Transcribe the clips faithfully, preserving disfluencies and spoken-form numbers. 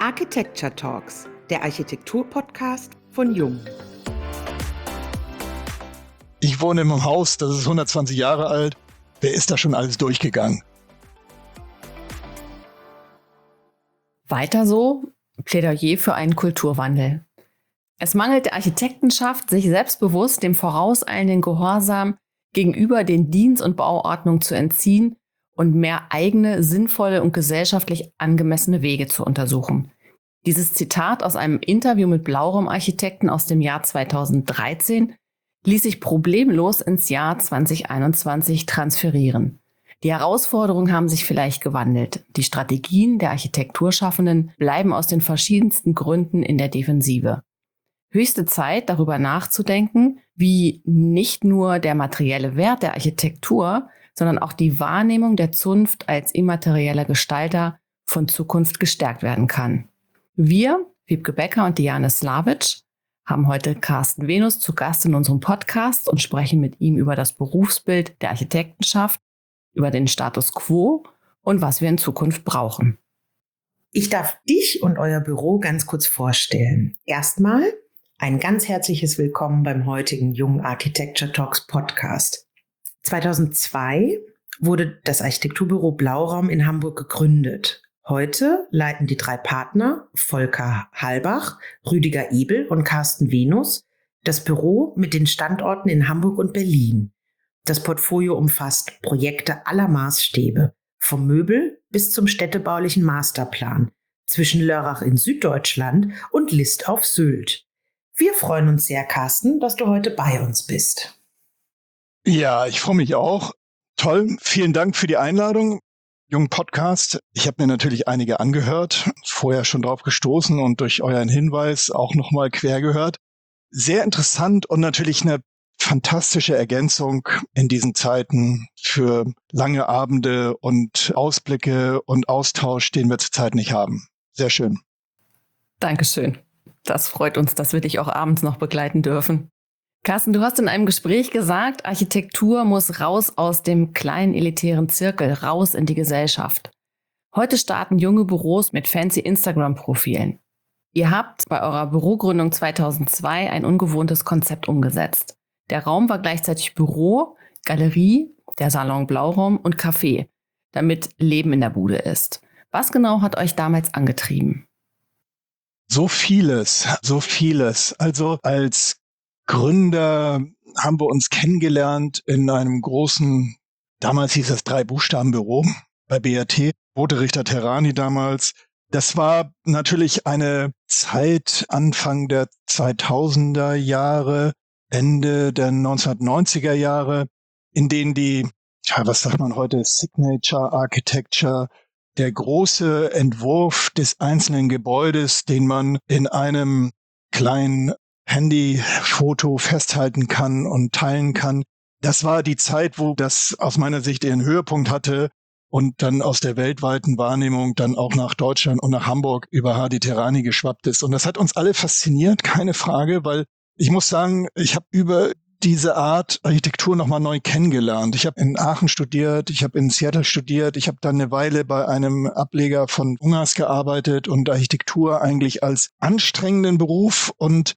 Architecture Talks, der Architektur-Podcast von Jung. Ich wohne in einem Haus, das ist hundertzwanzig Jahre alt. Wer ist da schon alles durchgegangen? Weiter so, Plädoyer für einen Kulturwandel. Es mangelt der Architektenschaft, sich selbstbewusst dem vorauseilenden Gehorsam gegenüber den Dienst- und Bauordnungen zu entziehen und mehr eigene, sinnvolle und gesellschaftlich angemessene Wege zu untersuchen. Dieses Zitat aus einem Interview mit Blauraum-Architekten aus dem Jahr zweitausenddreizehn ließ sich problemlos ins Jahr zwanzig einundzwanzig transferieren. Die Herausforderungen haben sich vielleicht gewandelt. Die Strategien der Architekturschaffenden bleiben aus den verschiedensten Gründen in der Defensive. Höchste Zeit, darüber nachzudenken, wie nicht nur der materielle Wert der Architektur, sondern auch die Wahrnehmung der Zunft als immaterieller Gestalter von Zukunft gestärkt werden kann. Wir, Wiebke Becker und Diane Slavic, haben heute Carsten Venus zu Gast in unserem Podcast und sprechen mit ihm über das Berufsbild der Architektenschaft, über den Status quo und was wir in Zukunft brauchen. Ich darf dich und euer Büro ganz kurz vorstellen. Erstmal ein ganz herzliches Willkommen beim heutigen Jung Architecture Talks Podcast. zweitausendzwei wurde das Architekturbüro Blauraum in Hamburg gegründet. Heute leiten die drei Partner, Volker Halbach, Rüdiger Ebel und Carsten Venus, das Büro mit den Standorten in Hamburg und Berlin. Das Portfolio umfasst Projekte aller Maßstäbe, vom Möbel bis zum städtebaulichen Masterplan, zwischen Lörrach in Süddeutschland und List auf Sylt. Wir freuen uns sehr, Carsten, dass du heute bei uns bist. Ja, ich freue mich auch. Toll, vielen Dank für die Einladung. Jungen Podcast. Ich habe mir natürlich einige angehört, vorher schon drauf gestoßen und durch euren Hinweis auch nochmal quer gehört. Sehr interessant und natürlich eine fantastische Ergänzung in diesen Zeiten für lange Abende und Ausblicke und Austausch, den wir zurzeit nicht haben. Sehr schön. Dankeschön. Das freut uns, dass wir dich auch abends noch begleiten dürfen. Carsten, du hast in einem Gespräch gesagt, Architektur muss raus aus dem kleinen elitären Zirkel, raus in die Gesellschaft. Heute starten junge Büros mit fancy Instagram-Profilen. Ihr habt bei eurer Bürogründung zweitausendzwei ein ungewohntes Konzept umgesetzt. Der Raum war gleichzeitig Büro, Galerie, der Salon Blauraum und Café, damit Leben in der Bude ist. Was genau hat euch damals angetrieben? So vieles, so vieles. Also als Gründer haben wir uns kennengelernt in einem großen, damals hieß es Drei-Buchstaben-Büro bei B R T, Bote Richter Terrani damals. Das war natürlich eine Zeit Anfang der zweitausender Jahre, Ende der neunzehnhundertneunziger Jahre, in denen die, ja, was sagt man heute, Signature Architecture, der große Entwurf des einzelnen Gebäudes, den man in einem kleinen Handyfoto festhalten kann und teilen kann. Das war die Zeit, wo das aus meiner Sicht ihren Höhepunkt hatte und dann aus der weltweiten Wahrnehmung dann auch nach Deutschland und nach Hamburg über Hadi Terrani geschwappt ist. Und das hat uns alle fasziniert, keine Frage, weil ich muss sagen, ich habe über diese Art Architektur nochmal neu kennengelernt. Ich habe in Aachen studiert, ich habe in Seattle studiert, ich habe dann eine Weile bei einem Ableger von Ungas gearbeitet und Architektur eigentlich als anstrengenden Beruf und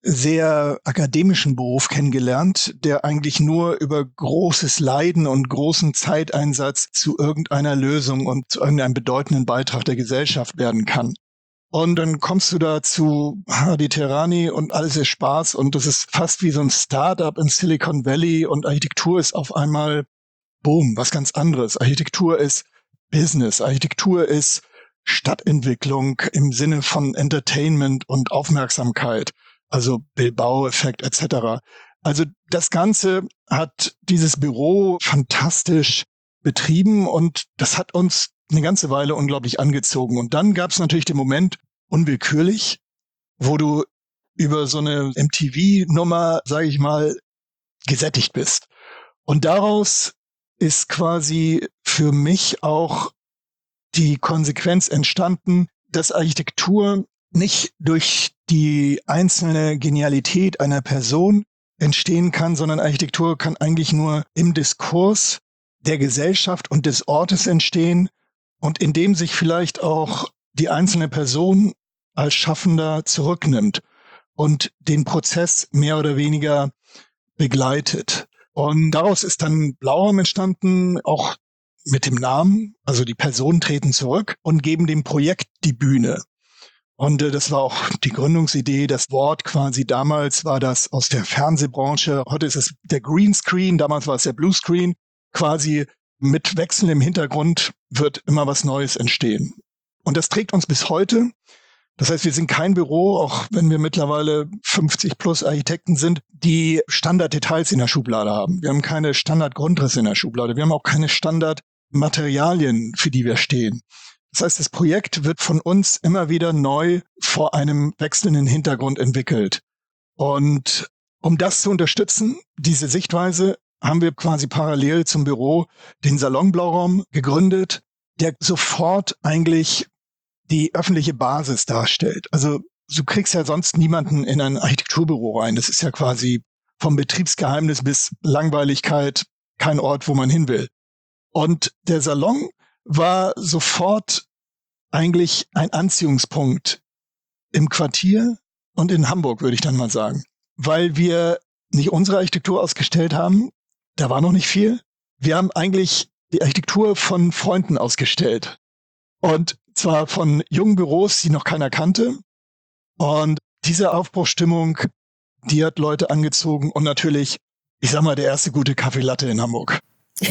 sehr akademischen Beruf kennengelernt, der eigentlich nur über großes Leiden und großen Zeiteinsatz zu irgendeiner Lösung und zu irgendeinem bedeutenden Beitrag der Gesellschaft werden kann. Und dann kommst du da zu Hadi Terrani und alles ist Spaß und das ist fast wie so ein Startup in Silicon Valley und Architektur ist auf einmal, boom, was ganz anderes. Architektur ist Business, Architektur ist Stadtentwicklung im Sinne von Entertainment und Aufmerksamkeit. Also Bilbao-Effekt et cetera. Also das Ganze hat dieses Büro fantastisch betrieben und das hat uns eine ganze Weile unglaublich angezogen. Und dann gab es natürlich den Moment, unwillkürlich, wo du über so eine M T V-Nummer, sage ich mal, gesättigt bist. Und daraus ist quasi für mich auch die Konsequenz entstanden, dass Architektur nicht durch die einzelne Genialität einer Person entstehen kann, sondern Architektur kann eigentlich nur im Diskurs der Gesellschaft und des Ortes entstehen und in dem sich vielleicht auch die einzelne Person als Schaffender zurücknimmt und den Prozess mehr oder weniger begleitet. Und daraus ist dann Blauraum entstanden, auch mit dem Namen. Also die Personen treten zurück und geben dem Projekt die Bühne. Und äh, das war auch die Gründungsidee. Das Wort quasi damals war das aus der Fernsehbranche. Heute ist es der Greenscreen, damals war es der Bluescreen. Quasi mit wechselndem Hintergrund wird immer was Neues entstehen. Und das trägt uns bis heute. Das heißt, wir sind kein Büro, auch wenn wir mittlerweile fünfzig plus Architekten sind, die Standarddetails in der Schublade haben. Wir haben keine Standardgrundrisse in der Schublade. Wir haben auch keine Standardmaterialien, für die wir stehen. Das heißt, das Projekt wird von uns immer wieder neu vor einem wechselnden Hintergrund entwickelt. Und um das zu unterstützen, diese Sichtweise, haben wir quasi parallel zum Büro den Salon Blauraum gegründet, der sofort eigentlich die öffentliche Basis darstellt. Also du kriegst ja sonst niemanden in ein Architekturbüro rein. Das ist ja quasi vom Betriebsgeheimnis bis Langweiligkeit kein Ort, wo man hin will. Und der Salon war sofort eigentlich ein Anziehungspunkt im Quartier und in Hamburg, würde ich dann mal sagen. Weil wir nicht unsere Architektur ausgestellt haben, da war noch nicht viel. Wir haben eigentlich die Architektur von Freunden ausgestellt. Und zwar von jungen Büros, die noch keiner kannte. Und diese Aufbruchsstimmung, die hat Leute angezogen und natürlich, ich sag mal, der erste gute Kaffee Latte in Hamburg.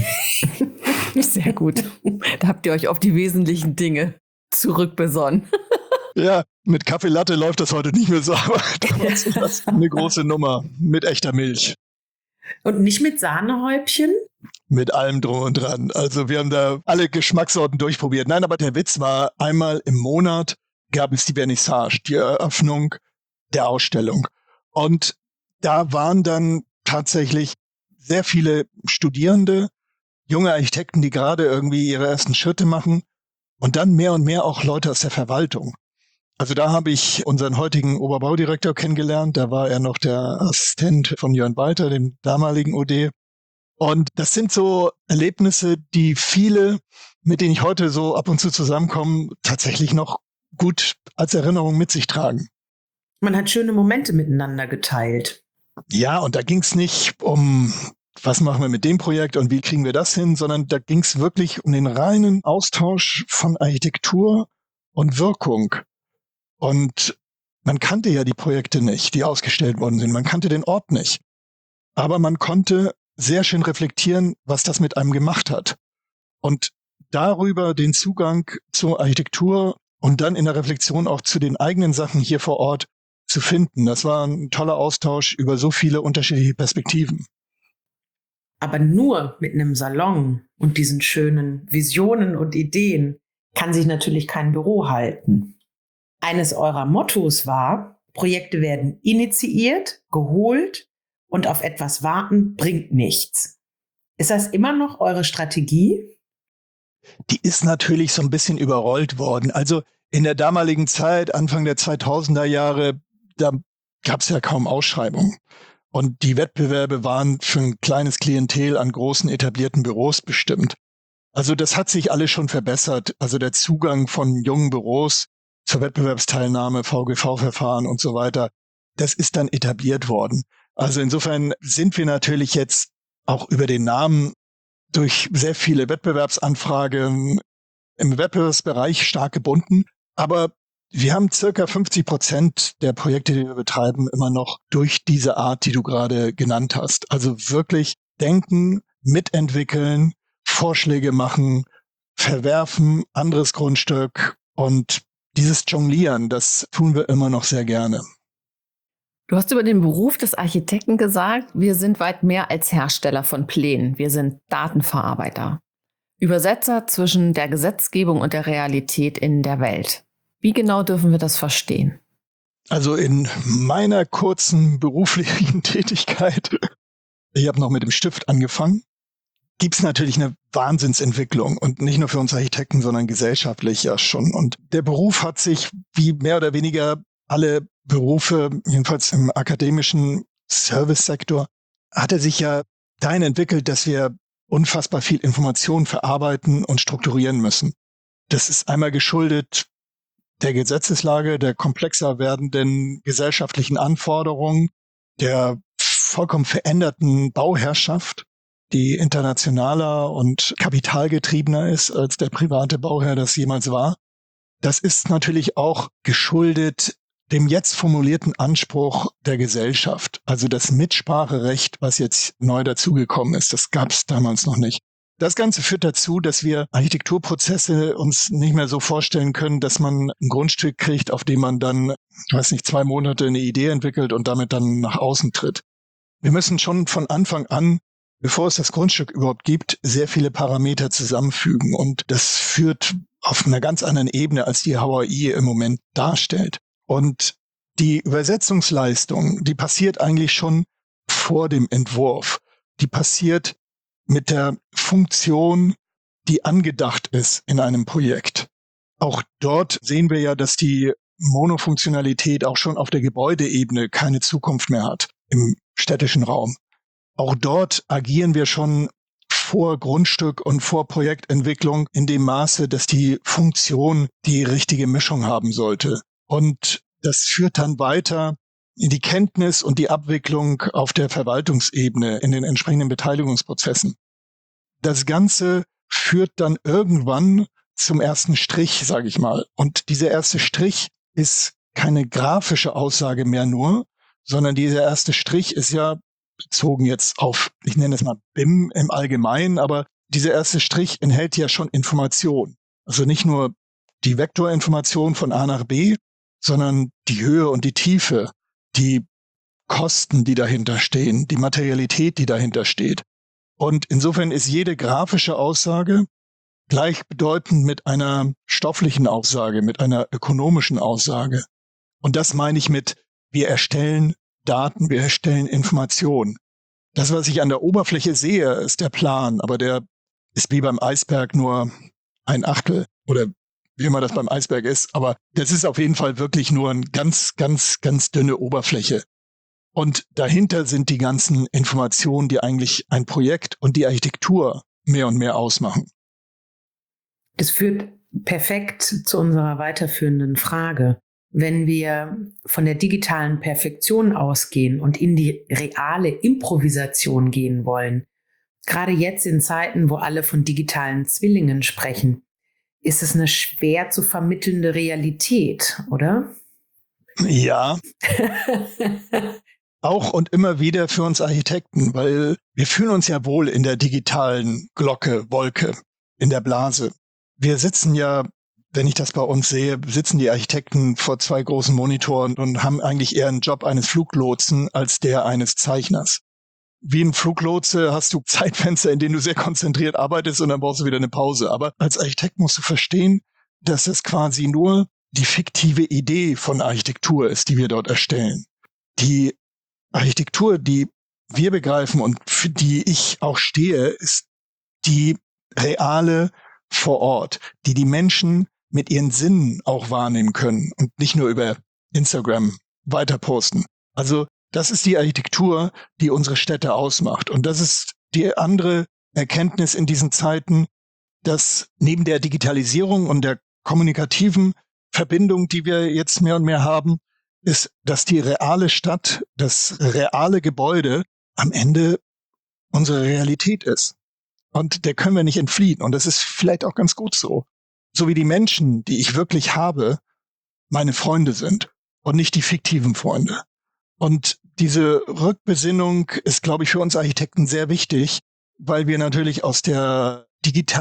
Sehr gut. Da habt ihr euch auf die wesentlichen Dinge zurückbesonnen. Ja, mit Kaffee Latte läuft das heute nicht mehr so, aber damals war das eine große Nummer mit echter Milch. Und nicht mit Sahnehäubchen? Mit allem drum und dran. Also wir haben da alle Geschmackssorten durchprobiert. Nein, aber der Witz war, einmal im Monat gab es die Vernissage, die Eröffnung der Ausstellung. Und da waren dann tatsächlich sehr viele Studierende, junge Architekten, die gerade irgendwie ihre ersten Schritte machen und dann mehr und mehr auch Leute aus der Verwaltung. Also da habe ich unseren heutigen Oberbaudirektor kennengelernt. Da war er noch der Assistent von Jörn Walter, dem damaligen O D. Und das sind so Erlebnisse, die viele, mit denen ich heute so ab und zu zusammenkomme, tatsächlich noch gut als Erinnerung mit sich tragen. Man hat schöne Momente miteinander geteilt. Ja, und da ging es nicht um, was machen wir mit dem Projekt und wie kriegen wir das hin, sondern da ging es wirklich um den reinen Austausch von Architektur und Wirkung. Und man kannte ja die Projekte nicht, die ausgestellt worden sind. Man kannte den Ort nicht. Aber man konnte sehr schön reflektieren, was das mit einem gemacht hat. Und darüber den Zugang zur Architektur und dann in der Reflexion auch zu den eigenen Sachen hier vor Ort zu finden. Das war ein toller Austausch über so viele unterschiedliche Perspektiven. Aber nur mit einem Salon und diesen schönen Visionen und Ideen kann sich natürlich kein Büro halten. Eines eurer Mottos war, Projekte werden initiiert, geholt und auf etwas warten bringt nichts. Ist das immer noch eure Strategie? Die ist natürlich so ein bisschen überrollt worden. Also in der damaligen Zeit, Anfang der zweitausender Jahre, da gab es ja kaum Ausschreibungen. Und die Wettbewerbe waren für ein kleines Klientel an großen etablierten Büros bestimmt. Also das hat sich alles schon verbessert. Also der Zugang von jungen Büros zur Wettbewerbsteilnahme, V G V-Verfahren und so weiter, das ist dann etabliert worden. Also insofern sind wir natürlich jetzt auch über den Namen durch sehr viele Wettbewerbsanfragen im Wettbewerbsbereich stark gebunden. Aber wir haben circa fünfzig Prozent der Projekte, die wir betreiben, immer noch durch diese Art, die du gerade genannt hast. Also wirklich denken, mitentwickeln, Vorschläge machen, verwerfen, anderes Grundstück und dieses Jonglieren, das tun wir immer noch sehr gerne. Du hast über den Beruf des Architekten gesagt, wir sind weit mehr als Hersteller von Plänen. Wir sind Datenverarbeiter. Übersetzer zwischen der Gesetzgebung und der Realität in der Welt. Wie genau dürfen wir das verstehen? Also in meiner kurzen beruflichen Tätigkeit, ich habe noch mit dem Stift angefangen, gibt es natürlich eine Wahnsinnsentwicklung und nicht nur für uns Architekten, sondern gesellschaftlich ja schon. Und der Beruf hat sich, wie mehr oder weniger alle Berufe, jedenfalls im akademischen Servicesektor, hat er sich ja dahin entwickelt, dass wir unfassbar viel Information verarbeiten und strukturieren müssen. Das ist einmal geschuldet der Gesetzeslage, der komplexer werdenden gesellschaftlichen Anforderungen, der vollkommen veränderten Bauherrschaft, die internationaler und kapitalgetriebener ist, als der private Bauherr das jemals war. Das ist natürlich auch geschuldet dem jetzt formulierten Anspruch der Gesellschaft, also das Mitspracherecht, was jetzt neu dazugekommen ist. Das gab es damals noch nicht. Das Ganze führt dazu, dass wir Architekturprozesse uns nicht mehr so vorstellen können, dass man ein Grundstück kriegt, auf dem man dann, ich weiß nicht, zwei Monate eine Idee entwickelt und damit dann nach außen tritt. Wir müssen schon von Anfang an, bevor es das Grundstück überhaupt gibt, sehr viele Parameter zusammenfügen. Und das führt auf einer ganz anderen Ebene, als die H A I im Moment darstellt. Und die Übersetzungsleistung, die passiert eigentlich schon vor dem Entwurf. Die passiert mit der Funktion, die angedacht ist in einem Projekt. Auch dort sehen wir ja, dass die Monofunktionalität auch schon auf der Gebäudeebene keine Zukunft mehr hat im städtischen Raum. Auch dort agieren wir schon vor Grundstück und vor Projektentwicklung in dem Maße, dass die Funktion die richtige Mischung haben sollte. Und das führt dann weiter in die Kenntnis und die Abwicklung auf der Verwaltungsebene in den entsprechenden Beteiligungsprozessen. Das Ganze führt dann irgendwann zum ersten Strich, sage ich mal. Und dieser erste Strich ist keine grafische Aussage mehr nur, sondern dieser erste Strich ist ja bezogen jetzt auf, ich nenne es mal B I M im Allgemeinen, aber dieser erste Strich enthält ja schon Information. Also nicht nur die Vektorinformation von A nach B, sondern die Höhe und die Tiefe, die Kosten, die dahinter stehen, die Materialität, die dahinter steht. Und insofern ist jede grafische Aussage gleichbedeutend mit einer stofflichen Aussage, mit einer ökonomischen Aussage. Und das meine ich mit, wir erstellen Daten, wir erstellen Informationen. Das, was ich an der Oberfläche sehe, ist der Plan, aber der ist wie beim Eisberg nur ein Achtel oder wie immer das beim Eisberg ist. Aber das ist auf jeden Fall wirklich nur eine ganz, ganz, ganz dünne Oberfläche. Und dahinter sind die ganzen Informationen, die eigentlich ein Projekt und die Architektur mehr und mehr ausmachen. Das führt perfekt zu unserer weiterführenden Frage. Wenn wir von der digitalen Perfektion ausgehen und in die reale Improvisation gehen wollen, gerade jetzt in Zeiten, wo alle von digitalen Zwillingen sprechen, ist es eine schwer zu vermittelnde Realität, oder? Ja. Auch und immer wieder für uns Architekten, weil wir fühlen uns ja wohl in der digitalen Glocke, Wolke, in der Blase. Wir sitzen ja, wenn ich das bei uns sehe, sitzen die Architekten vor zwei großen Monitoren und haben eigentlich eher einen Job eines Fluglotsen als der eines Zeichners. Wie ein Fluglotse hast du Zeitfenster, in denen du sehr konzentriert arbeitest und dann brauchst du wieder eine Pause. Aber als Architekt musst du verstehen, dass es quasi nur die fiktive Idee von Architektur ist, die wir dort erstellen. Die Architektur, die wir begreifen und für die ich auch stehe, ist die reale vor Ort, die die Menschen mit ihren Sinnen auch wahrnehmen können und nicht nur über Instagram weiter posten. Also das ist die Architektur, die unsere Städte ausmacht. Und das ist die andere Erkenntnis in diesen Zeiten, dass neben der Digitalisierung und der kommunikativen Verbindung, die wir jetzt mehr und mehr haben, ist, dass die reale Stadt, das reale Gebäude am Ende unsere Realität ist. Und der können wir nicht entfliehen. Und das ist vielleicht auch ganz gut so. So wie die Menschen, die ich wirklich habe, meine Freunde sind und nicht die fiktiven Freunde. Und diese Rückbesinnung ist, glaube ich, für uns Architekten sehr wichtig, weil wir natürlich aus der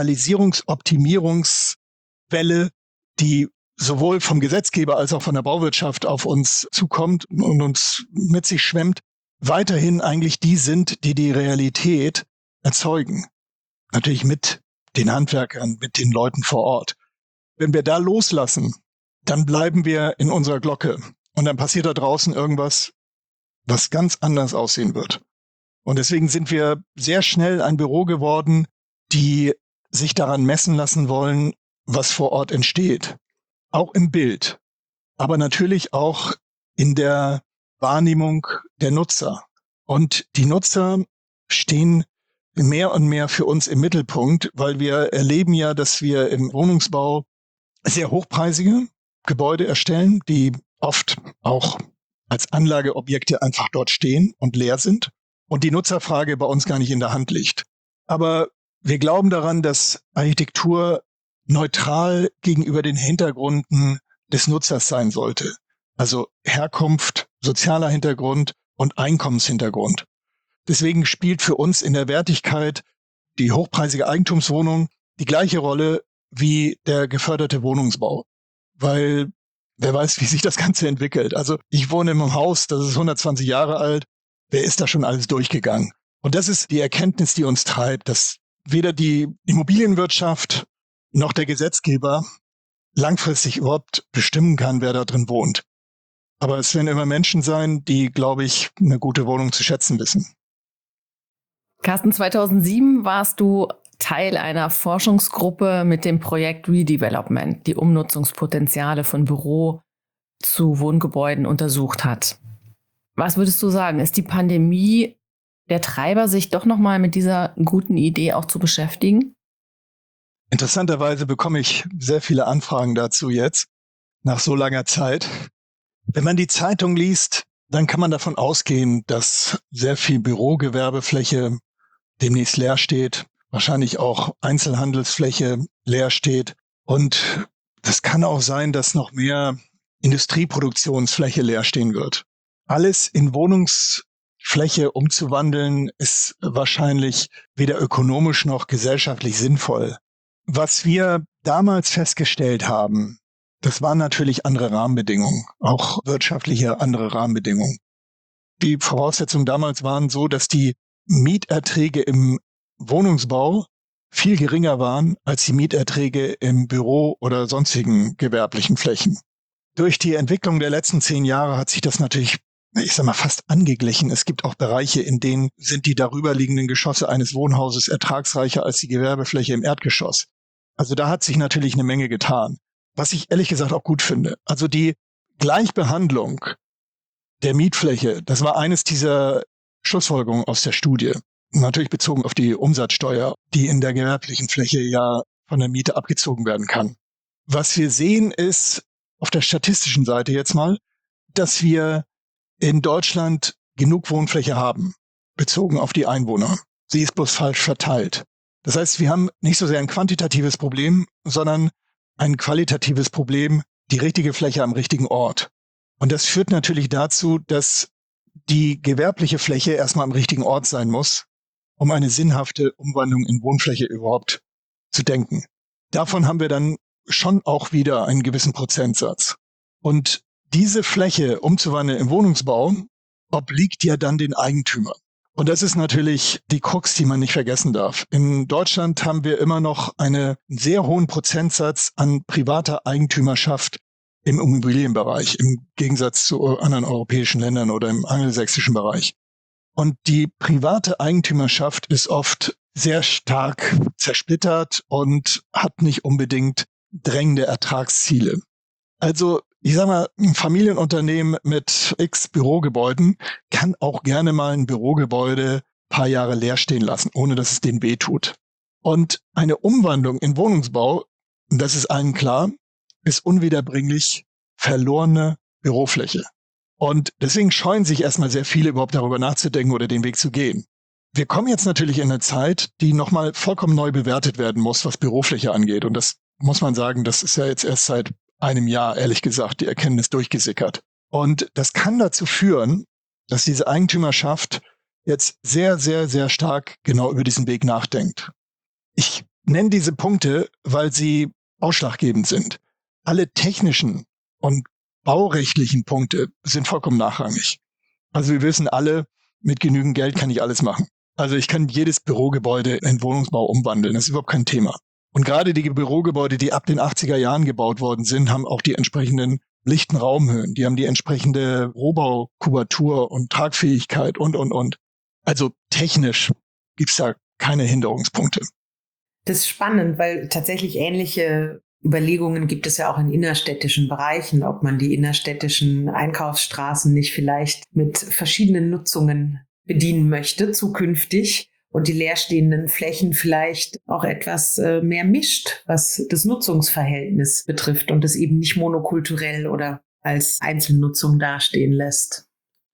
Digitalisierungsoptimierungswelle, die sowohl vom Gesetzgeber als auch von der Bauwirtschaft auf uns zukommt und uns mit sich schwemmt, weiterhin eigentlich die sind, die die Realität erzeugen. Natürlich mit den Handwerkern, mit den Leuten vor Ort. Wenn wir da loslassen, dann bleiben wir in unserer Glocke. Und dann passiert da draußen irgendwas, was ganz anders aussehen wird. Und deswegen sind wir sehr schnell ein Büro geworden, die sich daran messen lassen wollen, was vor Ort entsteht. Auch im Bild, aber natürlich auch in der Wahrnehmung der Nutzer. Und die Nutzer stehen mehr und mehr für uns im Mittelpunkt, weil wir erleben ja, dass wir im Wohnungsbau sehr hochpreisige, Gebäude erstellen, die oft auch als Anlageobjekte einfach dort stehen und leer sind und die Nutzerfrage bei uns gar nicht in der Hand liegt. Aber wir glauben daran, dass Architektur neutral gegenüber den Hintergründen des Nutzers sein sollte. Also Herkunft, sozialer Hintergrund und Einkommenshintergrund. Deswegen spielt für uns in der Wertigkeit die hochpreisige Eigentumswohnung die gleiche Rolle wie der geförderte Wohnungsbau. Weil wer weiß, wie sich das Ganze entwickelt. Also ich wohne in einem Haus, das ist hundertzwanzig Jahre alt. Wer ist da schon alles durchgegangen? Und das ist die Erkenntnis, die uns treibt, dass weder die Immobilienwirtschaft noch der Gesetzgeber langfristig überhaupt bestimmen kann, wer da drin wohnt. Aber es werden immer Menschen sein, die, glaube ich, eine gute Wohnung zu schätzen wissen. Carsten, zweitausendsieben warst du Teil einer Forschungsgruppe mit dem Projekt Redevelopment, die Umnutzungspotenziale von Büro zu Wohngebäuden untersucht hat. Was würdest du sagen? Ist die Pandemie der Treiber, sich doch nochmal mit dieser guten Idee auch zu beschäftigen? Interessanterweise bekomme ich sehr viele Anfragen dazu jetzt, nach so langer Zeit. Wenn man die Zeitung liest, dann kann man davon ausgehen, dass sehr viel Bürogewerbefläche demnächst leer steht, wahrscheinlich auch Einzelhandelsfläche leer steht. Und das kann auch sein, dass noch mehr Industrieproduktionsfläche leer stehen wird. Alles in Wohnungsfläche umzuwandeln, ist wahrscheinlich weder ökonomisch noch gesellschaftlich sinnvoll. Was wir damals festgestellt haben, das waren natürlich andere Rahmenbedingungen, auch wirtschaftliche andere Rahmenbedingungen. Die Voraussetzungen damals waren so, dass die Mieterträge im Wohnungsbau viel geringer waren als die Mieterträge im Büro oder sonstigen gewerblichen Flächen. Durch die Entwicklung der letzten zehn Jahre hat sich das natürlich, ich sag mal, fast angeglichen. Es gibt auch Bereiche, in denen sind die darüberliegenden Geschosse eines Wohnhauses ertragsreicher als die Gewerbefläche im Erdgeschoss. Also da hat sich natürlich eine Menge getan. Was ich ehrlich gesagt auch gut finde. Also die Gleichbehandlung der Mietfläche, das war eines dieser Schlussfolgerungen aus der Studie. Natürlich bezogen auf die Umsatzsteuer, die in der gewerblichen Fläche ja von der Miete abgezogen werden kann. Was wir sehen ist, auf der statistischen Seite jetzt mal, dass wir in Deutschland genug Wohnfläche haben, bezogen auf die Einwohner. Sie ist bloß falsch verteilt. Das heißt, wir haben nicht so sehr ein quantitatives Problem, sondern ein qualitatives Problem, die richtige Fläche am richtigen Ort. Und das führt natürlich dazu, dass die gewerbliche Fläche erstmal am richtigen Ort sein muss, um eine sinnhafte Umwandlung in Wohnfläche überhaupt zu denken. Davon haben wir dann schon auch wieder einen gewissen Prozentsatz. Und diese Fläche umzuwandeln in Wohnungsbau obliegt ja dann den Eigentümern. Und das ist natürlich die Krux, die man nicht vergessen darf. In Deutschland haben wir immer noch einen sehr hohen Prozentsatz an privater Eigentümerschaft im Immobilienbereich, im Gegensatz zu anderen europäischen Ländern oder im angelsächsischen Bereich. Und die private Eigentümerschaft ist oft sehr stark zersplittert und hat nicht unbedingt drängende Ertragsziele. Also ich sag mal, ein Familienunternehmen mit x Bürogebäuden kann auch gerne mal ein Bürogebäude ein paar Jahre leer stehen lassen, ohne dass es denen wehtut. Und eine Umwandlung in Wohnungsbau, das ist allen klar, ist unwiederbringlich verlorene Bürofläche. Und deswegen scheuen sich erstmal sehr viele überhaupt darüber nachzudenken oder den Weg zu gehen. Wir kommen jetzt natürlich in eine Zeit, die nochmal vollkommen neu bewertet werden muss, was Bürofläche angeht. Und das muss man sagen, das ist ja jetzt erst seit einem Jahr, ehrlich gesagt, die Erkenntnis durchgesickert. Und das kann dazu führen, dass diese Eigentümerschaft jetzt sehr, sehr, sehr stark genau über diesen Weg nachdenkt. Ich nenne diese Punkte, weil sie ausschlaggebend sind. Alle technischen und baurechtlichen Punkte sind vollkommen nachrangig. Also wir wissen alle, mit genügend Geld kann ich alles machen. Also ich kann jedes Bürogebäude in Wohnungsbau umwandeln. Das ist überhaupt kein Thema. Und gerade die Bürogebäude, die ab den achtziger Jahren gebaut worden sind, haben auch die entsprechenden lichten Raumhöhen. Die haben die entsprechende Rohbaukubatur und Tragfähigkeit und, und, und. Also technisch gibt's da keine Hinderungspunkte. Das ist spannend, weil tatsächlich ähnliche Überlegungen gibt es ja auch in innerstädtischen Bereichen, ob man die innerstädtischen Einkaufsstraßen nicht vielleicht mit verschiedenen Nutzungen bedienen möchte zukünftig und die leerstehenden Flächen vielleicht auch etwas äh, mehr mischt, was das Nutzungsverhältnis betrifft und es eben nicht monokulturell oder als Einzelnutzung dastehen lässt.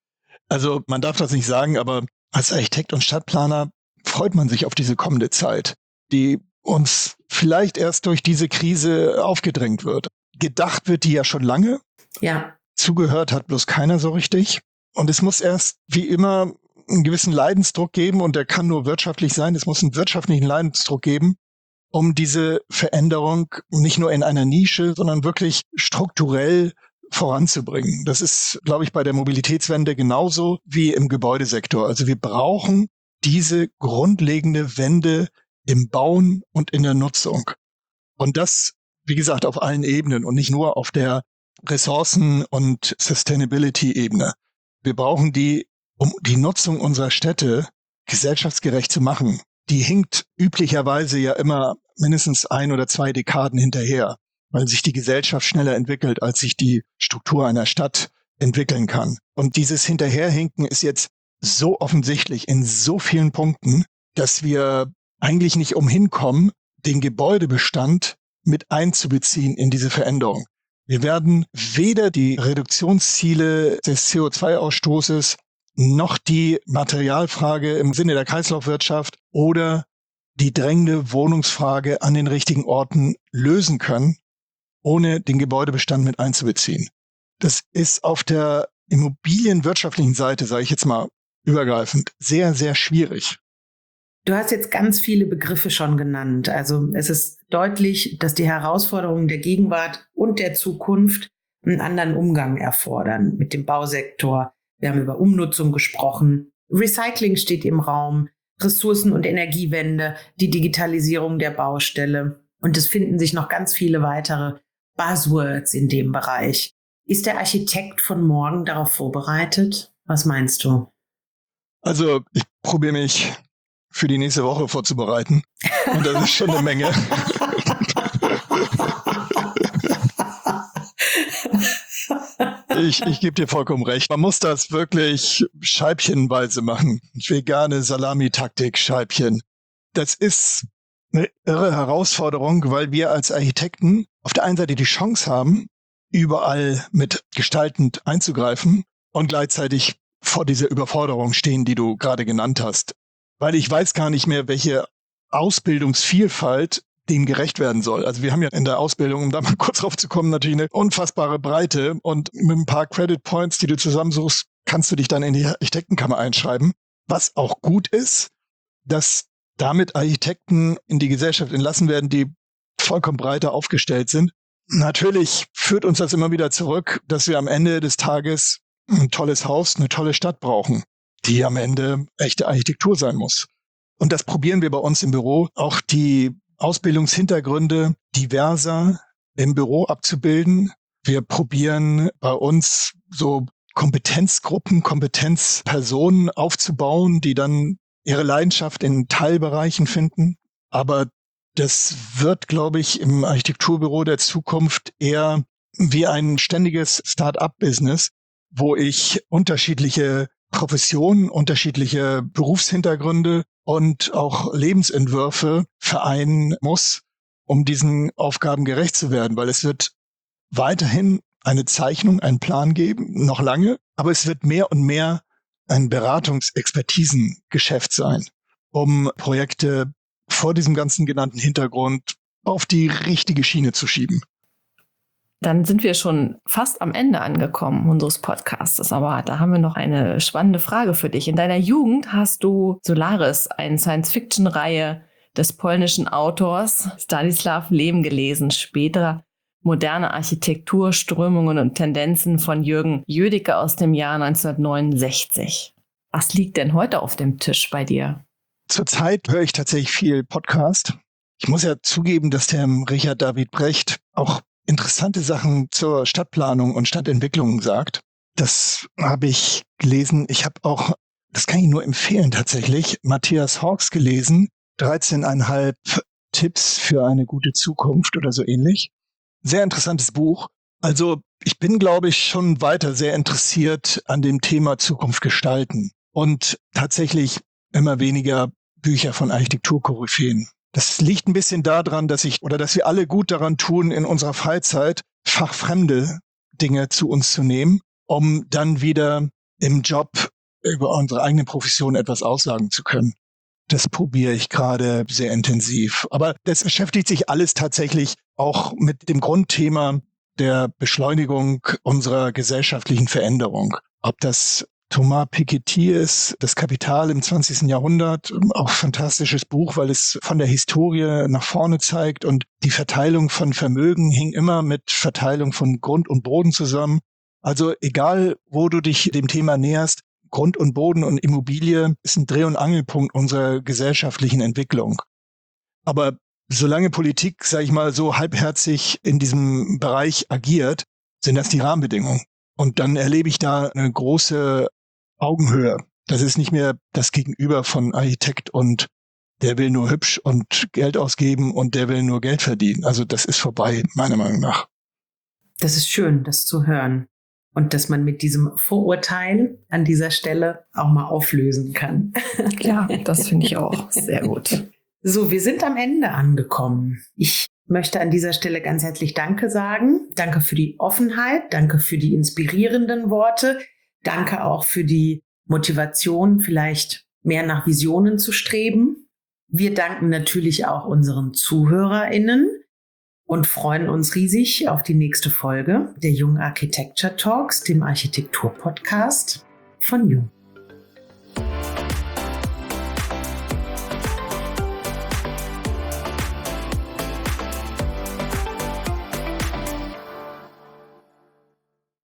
Also man darf das nicht sagen, aber als Architekt und Stadtplaner freut man sich auf diese kommende Zeit, die uns vielleicht erst durch diese Krise aufgedrängt wird. Gedacht wird die ja schon lange. Ja. Zugehört hat bloß keiner so richtig. Und es muss erst, wie immer, einen gewissen Leidensdruck geben, und der kann nur wirtschaftlich sein. Es muss einen wirtschaftlichen Leidensdruck geben, um diese Veränderung nicht nur in einer Nische, sondern wirklich strukturell voranzubringen. Das ist, glaube ich, bei der Mobilitätswende genauso wie im Gebäudesektor. Also wir brauchen diese grundlegende Wende im Bauen und in der Nutzung. Und das, wie gesagt, auf allen Ebenen und nicht nur auf der Ressourcen- und Sustainability-Ebene. Wir brauchen die, um die Nutzung unserer Städte gesellschaftsgerecht zu machen. Die hinkt üblicherweise ja immer mindestens ein oder zwei Dekaden hinterher, weil sich die Gesellschaft schneller entwickelt, als sich die Struktur einer Stadt entwickeln kann. Und dieses Hinterherhinken ist jetzt so offensichtlich in so vielen Punkten, dass wir eigentlich nicht umhin kommen, den Gebäudebestand mit einzubeziehen in diese Veränderung. Wir werden weder die Reduktionsziele des C O zwei Ausstoßes noch die Materialfrage im Sinne der Kreislaufwirtschaft oder die drängende Wohnungsfrage an den richtigen Orten lösen können, ohne den Gebäudebestand mit einzubeziehen. Das ist auf der immobilienwirtschaftlichen Seite, sage ich jetzt mal übergreifend, sehr, sehr schwierig. Du hast jetzt ganz viele Begriffe schon genannt. Also es ist deutlich, dass die Herausforderungen der Gegenwart und der Zukunft einen anderen Umgang erfordern mit dem Bausektor. Wir haben über Umnutzung gesprochen. Recycling steht im Raum, Ressourcen- und Energiewende, die Digitalisierung der Baustelle. Und es finden sich noch ganz viele weitere Buzzwords in dem Bereich. Ist der Architekt von morgen darauf vorbereitet? Was meinst du? Also ich probiere mich für die nächste Woche vorzubereiten. Und das ist schon eine Menge. Ich, ich gebe dir vollkommen recht. Man muss das wirklich scheibchenweise machen. Vegane Salami-Taktik-Scheibchen. Das ist eine irre Herausforderung, weil wir als Architekten auf der einen Seite die Chance haben, überall mit gestaltend einzugreifen und gleichzeitig vor dieser Überforderung stehen, die du gerade genannt hast. Weil ich weiß gar nicht mehr, welche Ausbildungsvielfalt dem gerecht werden soll. Also wir haben ja in der Ausbildung, um da mal kurz drauf zu kommen, natürlich eine unfassbare Breite, und mit ein paar Credit Points, die du zusammensuchst, kannst du dich dann in die Architektenkammer einschreiben. Was auch gut ist, dass damit Architekten in die Gesellschaft entlassen werden, die vollkommen breiter aufgestellt sind. Natürlich führt uns das immer wieder zurück, dass wir am Ende des Tages ein tolles Haus, eine tolle Stadt brauchen, die am Ende echte Architektur sein muss. Und das probieren wir bei uns im Büro, auch die Ausbildungshintergründe diverser im Büro abzubilden. Wir probieren bei uns so Kompetenzgruppen, Kompetenzpersonen aufzubauen, die dann ihre Leidenschaft in Teilbereichen finden. Aber das wird, glaube ich, im Architekturbüro der Zukunft eher wie ein ständiges Start-up-Business, wo ich unterschiedliche Professionen, unterschiedliche Berufshintergründe und auch Lebensentwürfe vereinen muss, um diesen Aufgaben gerecht zu werden. Weil es wird weiterhin eine Zeichnung, einen Plan geben, noch lange, aber es wird mehr und mehr ein Beratungsexpertisengeschäft sein, um Projekte vor diesem ganzen genannten Hintergrund auf die richtige Schiene zu schieben. Dann sind wir schon fast am Ende angekommen unseres Podcasts, aber da haben wir noch eine spannende Frage für dich. In deiner Jugend hast du Solaris, eine Science-Fiction-Reihe des polnischen Autors Stanisław Lem gelesen. Später moderne Architektur, Strömungen und Tendenzen von Jürgen Jödicke aus dem Jahr neunzehnhundertneunundsechzig. Was liegt denn heute auf dem Tisch bei dir? Zurzeit höre ich tatsächlich viel Podcast. Ich muss ja zugeben, dass der Richard David Brecht auch interessante Sachen zur Stadtplanung und Stadtentwicklung sagt. Das habe ich gelesen. Ich habe auch, das kann ich nur empfehlen tatsächlich, Matthias Hawks gelesen. dreizehneinhalb Tipps für eine gute Zukunft oder so ähnlich. Sehr interessantes Buch. Also ich bin, glaube ich, schon weiter sehr interessiert an dem Thema Zukunft gestalten und tatsächlich immer weniger Bücher von Architekturkoryphäen. Das liegt ein bisschen daran, dass ich oder dass wir alle gut daran tun, in unserer Freizeit fachfremde Dinge zu uns zu nehmen, um dann wieder im Job über unsere eigene Profession etwas aussagen zu können. Das probiere ich gerade sehr intensiv. Aber das beschäftigt sich alles tatsächlich auch mit dem Grundthema der Beschleunigung unserer gesellschaftlichen Veränderung. Ob das Thomas Piketty ist, das Kapital im zwanzigsten Jahrhundert, auch ein fantastisches Buch, weil es von der Historie nach vorne zeigt und die Verteilung von Vermögen hing immer mit Verteilung von Grund und Boden zusammen. Also egal, wo du dich dem Thema näherst, Grund und Boden und Immobilie ist ein Dreh- und Angelpunkt unserer gesellschaftlichen Entwicklung. Aber solange Politik, sage ich mal, so halbherzig in diesem Bereich agiert, sind das die Rahmenbedingungen. Und dann erlebe ich da eine große Augenhöhe. Das ist nicht mehr das Gegenüber von Architekt und der will nur hübsch und Geld ausgeben und der will nur Geld verdienen. Also das ist vorbei, meiner Meinung nach. Das ist schön, das zu hören. Und dass man mit diesem Vorurteil an dieser Stelle auch mal auflösen kann. Ja, das finde ich auch sehr gut. So, wir sind am Ende angekommen. Ich möchte an dieser Stelle ganz herzlich Danke sagen. Danke für die Offenheit, danke für die inspirierenden Worte, danke auch für die Motivation, vielleicht mehr nach Visionen zu streben. Wir danken natürlich auch unseren ZuhörerInnen und freuen uns riesig auf die nächste Folge der Jung Architecture Talks, dem Architektur-Podcast von Jung.